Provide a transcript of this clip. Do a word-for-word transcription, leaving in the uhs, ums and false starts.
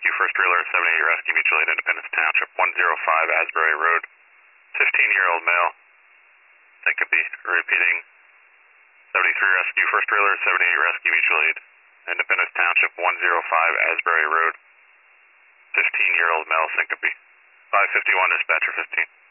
Rescue First Trailer, seventy-eight Rescue Mutual Aid, Independence Township, one oh five Asbury Road. fifteen-year-old male, syncope. Repeating, seventy-three Rescue First Trailer, seventy-eight Rescue Mutual Aid, Independence Township, one oh five Asbury Road. fifteen-year-old male, syncope. five fifty-one, dispatcher fifteen.